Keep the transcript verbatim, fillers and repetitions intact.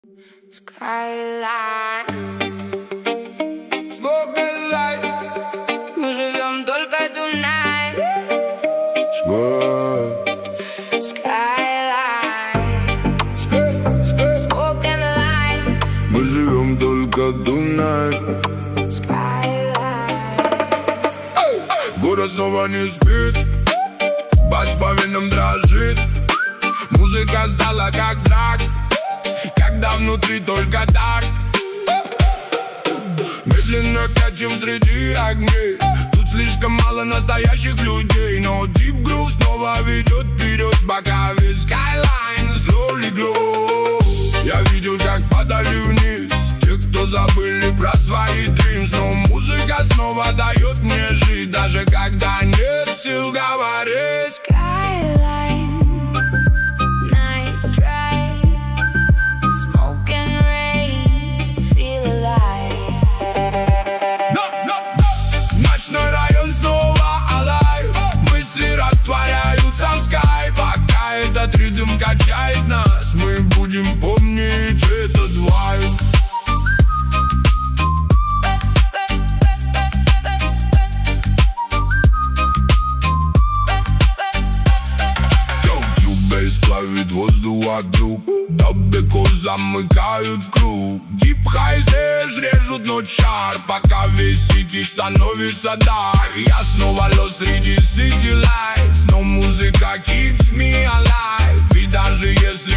Skyline. Smoking lights. Мы живем только tonight. Skyline. Smoking lights. Мы живем только tonight. Skyline. Город снова не спит, бас по венам дрожит. Музыка стала как драк, когда внутри только так. Медленно катим среди огней. Тут слишком мало настоящих людей, но Deep Groove снова ведет вперед, пока весь Skyline slowly glow. Я видел, как падали вниз те, кто забыли про свои dreams, но музыка снова дает мне жить, даже когда нет сил говорить. Skyline. Night drive. Smoking rain. Feel alive. No, no, no. Ночной район снова alive. Мысли растворяются в sky. Пока этот ритм качает нас, мы будем помнить этот вайб. Плавит воздух вокруг, далеко замыкают круг. Дип хайзеш режут ночь шар, пока весь сити становится дар. Я снова лёс среди city lights, но музыка keeps me alive. И даже если